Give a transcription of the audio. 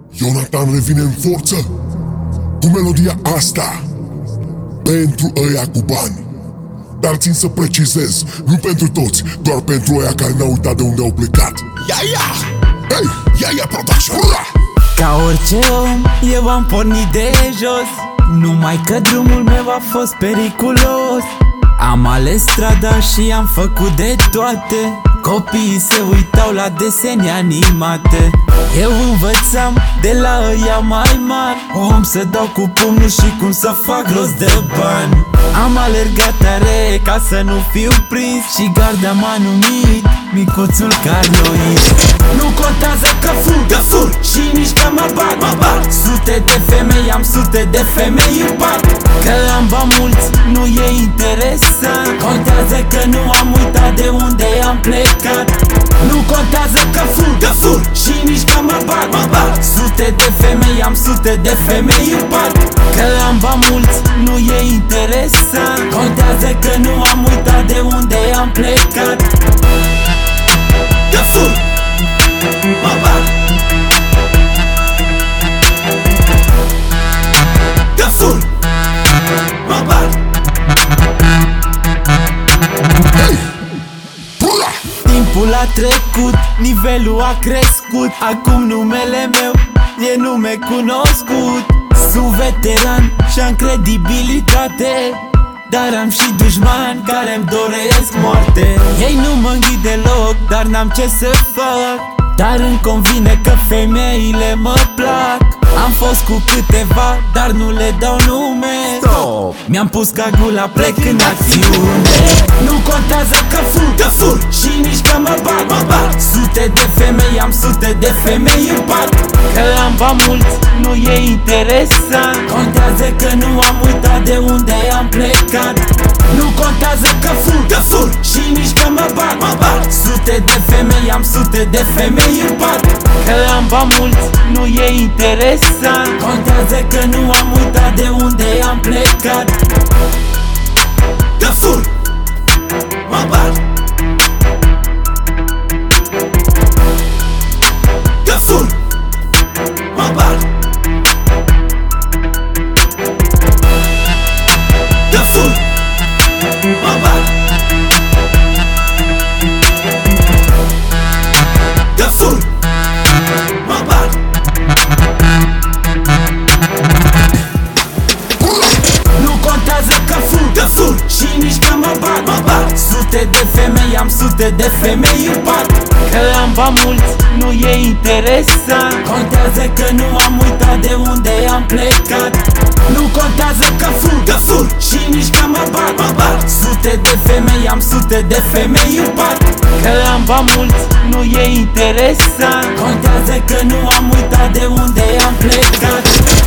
Ionatan revine în forță cu melodia asta pentru ăia cu bani. Dar țin să precizez, nu pentru toți, doar pentru ăia care n-au uitat de unde au plecat. Ia! Hei, ia production! Ura! Ca orice om, eu am pornit de jos, numai că drumul meu a fost periculos. Am ales strada și am făcut de toate. Copiii se uitau la desene animate. Eu învățam de la ăia mai mari cum să dau cu pumnul și cum să fac rost de bani. Am alergat tare ca să nu fiu prins și garda m-a numit micuțul Carlois. Nu contează că fur și nici că mă bat. Sute de femei, am sute de femei în pat. Că am bani mulți, nu e interesant. Contează că nu am uitat de unde am plecat. Nu contează că fur și nici că mă bat. Sute de femei, am sute de femei în pat. Că am bani mulți, nu e interesant. Contează că nu am uitat de unde am plecat. Că fur, mă bat. Că fur, mă bat. Timpul a trecut, nivelul a crescut. Acum numele meu e nume cunoscut. Sunt veteran și-am credibilitate, dar am și dușmani care-mi doresc moarte. Ei nu mă înghit deloc, dar n-am ce să fac. Dar îmi convine că femeile mă plac. Am fost cu câteva, dar nu le dau nume. Stop! Mi-am pus cagula, plec în acțiune. Nu contează că fur și nici că mă bat. Sute de femei, am sute de femei în pat. Că am bani mulți, nu e interesant. Contează că nu am uitat de unde am plecat. Nu contează că fur și nici că mă bat. Sute de femei, am sute de femei în pat. Că am bani mulți, nu e interesant. Contează că nu am uitat de unde am plecat. Că fur, mă bat. Că fur, mă bat. Că fur, mă bat. Că fur, mă bat. Nu contează că fur și nici că mă bat. Sute de femei, am sute de femei în pat. Că am bani mulți, nu e interesant. Contează că nu am uitat de unde am plecat. Nu contează că fur și nici că mă bat. Sute de femei, am sute de femei în pat. Că am bani mulți, nu e interesant. Contează că nu am uitat de unde am plecat.